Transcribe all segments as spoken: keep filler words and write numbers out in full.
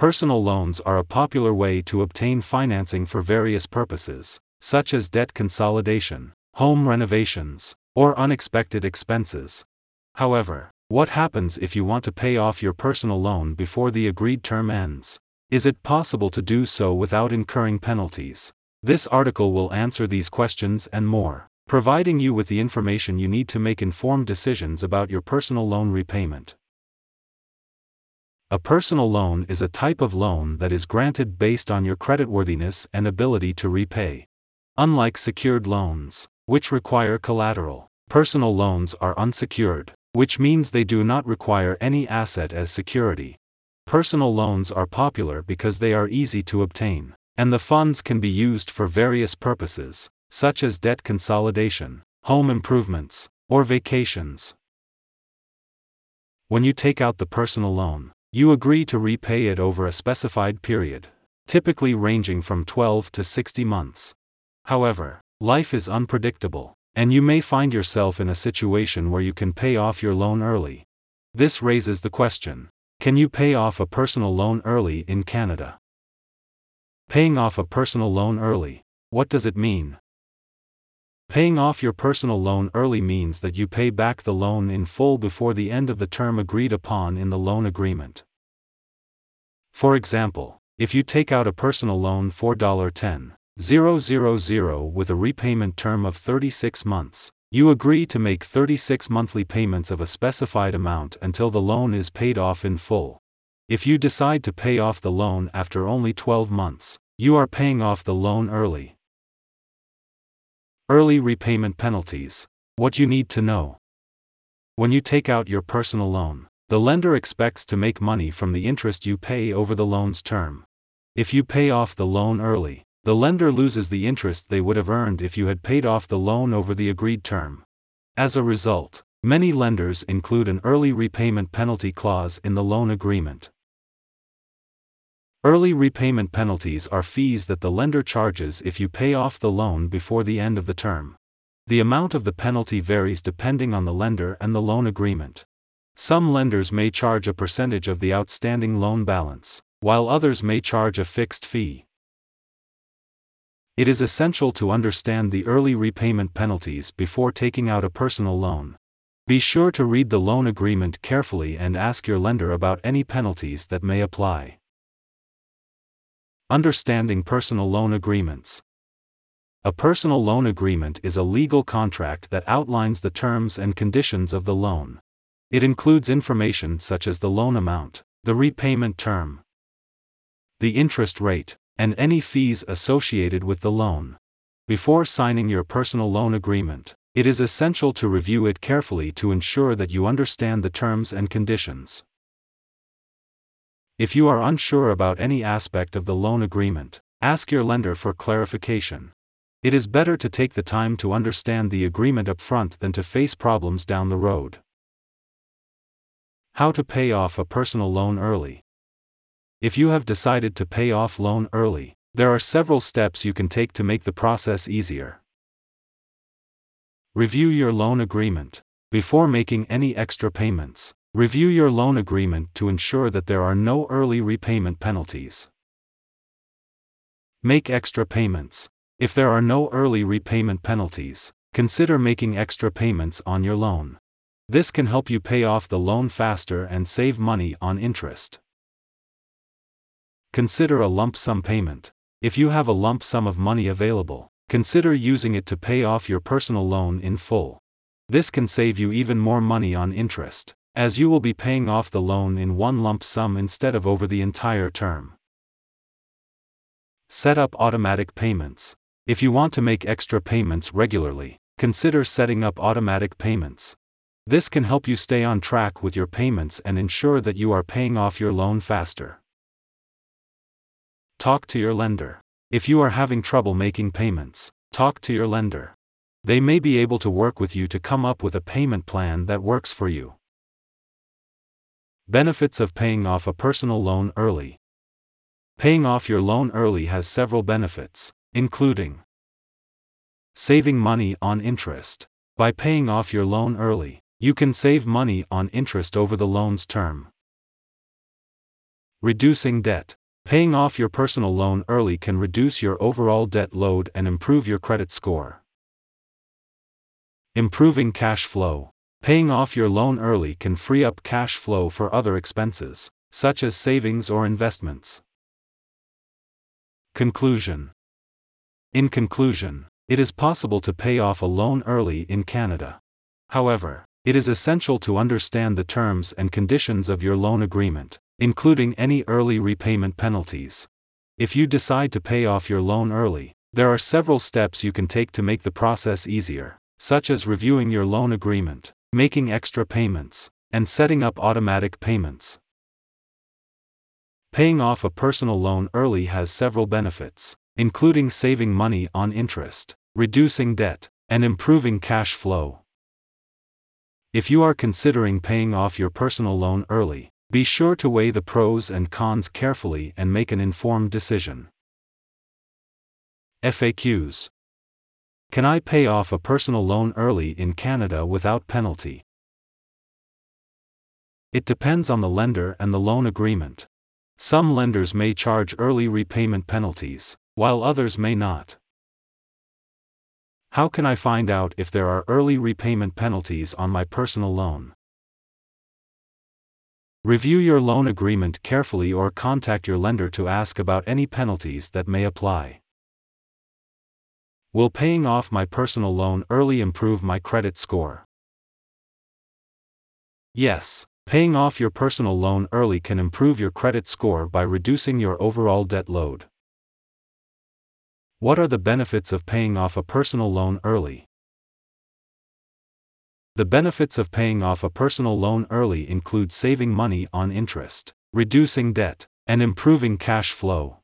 Personal loans are a popular way to obtain financing for various purposes, such as debt consolidation, home renovations, or unexpected expenses. However, what happens if you want to pay off your personal loan before the agreed term ends? Is it possible to do so without incurring penalties? This article will answer these questions and more, providing you with the information you need to make informed decisions about your personal loan repayment. A personal loan is a type of loan that is granted based on your creditworthiness and ability to repay. Unlike secured loans, which require collateral, personal loans are unsecured, which means they do not require any asset as security. Personal loans are popular because they are easy to obtain, and the funds can be used for various purposes, such as debt consolidation, home improvements, or vacations. When you take out the personal loan, you agree to repay it over a specified period, typically ranging from twelve to sixty months. However, life is unpredictable, and you may find yourself in a situation where you can pay off your loan early. This raises the question: can you pay off a personal loan early in Canada? Paying off a personal loan early. What does it mean? Paying off your personal loan early means that you pay back the loan in full before the end of the term agreed upon in the loan agreement. For example, if you take out a personal loan for ten thousand with a repayment term of thirty-six months, you agree to make thirty-six monthly payments of a specified amount until the loan is paid off in full. If you decide to pay off the loan after only twelve months, you are paying off the loan early. Early repayment penalties. What you need to know. When you take out your personal loan, the lender expects to make money from the interest you pay over the loan's term. If you pay off the loan early, the lender loses the interest they would have earned if you had paid off the loan over the agreed term. As a result, many lenders include an early repayment penalty clause in the loan agreement. Early repayment penalties are fees that the lender charges if you pay off the loan before the end of the term. The amount of the penalty varies depending on the lender and the loan agreement. Some lenders may charge a percentage of the outstanding loan balance, while others may charge a fixed fee. It is essential to understand the early repayment penalties before taking out a personal loan. Be sure to read the loan agreement carefully and ask your lender about any penalties that may apply. Understanding personal loan agreements. A personal loan agreement is a legal contract that outlines the terms and conditions of the loan. It includes information such as the loan amount, the repayment term, the interest rate, and any fees associated with the loan. Before signing your personal loan agreement, it is essential to review it carefully to ensure that you understand the terms and conditions. If you are unsure about any aspect of the loan agreement, ask your lender for clarification. It is better to take the time to understand the agreement up front than to face problems down the road. How to pay off a personal loan early. If you have decided to pay off loan early, there are several steps you can take to make the process easier. Review your loan agreement. Before making any extra payments, review your loan agreement to ensure that there are no early repayment penalties. Make extra payments. If there are no early repayment penalties, consider making extra payments on your loan. This can help you pay off the loan faster and save money on interest. Consider a lump sum payment. If you have a lump sum of money available, consider using it to pay off your personal loan in full. This can save you even more money on interest, as you will be paying off the loan in one lump sum instead of over the entire term. Set up automatic payments. If you want to make extra payments regularly, consider setting up automatic payments. This can help you stay on track with your payments and ensure that you are paying off your loan faster. Talk to your lender. If you are having trouble making payments, talk to your lender. They may be able to work with you to come up with a payment plan that works for you. Benefits of paying off a personal loan early. Paying off your loan early has several benefits, including saving money on interest. By paying off your loan early, you can save money on interest over the loan's term. Reducing debt. Paying off your personal loan early can reduce your overall debt load and improve your credit score. Improving cash flow. Paying off your loan early can free up cash flow for other expenses, such as savings or investments. Conclusion. In conclusion, it is possible to pay off a loan early in Canada. However, it is essential to understand the terms and conditions of your loan agreement, including any early repayment penalties. If you decide to pay off your loan early, there are several steps you can take to make the process easier, such as reviewing your loan agreement, making extra payments, and setting up automatic payments. Paying off a personal loan early has several benefits, including saving money on interest, reducing debt, and improving cash flow. If you are considering paying off your personal loan early, be sure to weigh the pros and cons carefully and make an informed decision. F A Qs. Can I pay off a personal loan early in Canada without penalty? It depends on the lender and the loan agreement. Some lenders may charge early repayment penalties, while others may not. How can I find out if there are early repayment penalties on my personal loan? Review your loan agreement carefully or contact your lender to ask about any penalties that may apply. Will paying off my personal loan early improve my credit score? Yes, paying off your personal loan early can improve your credit score by reducing your overall debt load. What are the benefits of paying off a personal loan early? The benefits of paying off a personal loan early include saving money on interest, reducing debt, and improving cash flow.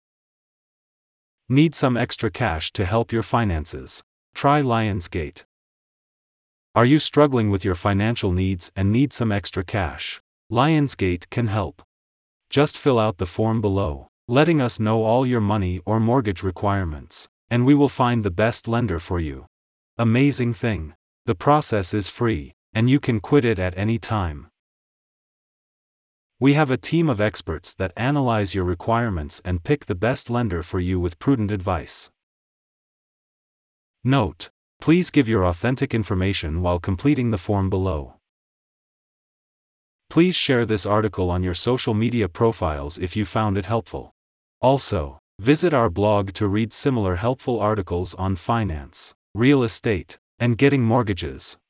Need some extra cash to help your finances? Try Lionsgate. Are you struggling with your financial needs and need some extra cash? Lionsgate can help. Just fill out the form below, letting us know all your money or mortgage requirements, and we will find the best lender for you. Amazing thing. The process is free, and you can quit it at any time. We have a team of experts that analyze your requirements and pick the best lender for you with prudent advice. Note: please give your authentic information while completing the form below. Please share this article on your social media profiles if you found it helpful. Also, visit our blog to read similar helpful articles on finance, real estate, and getting mortgages.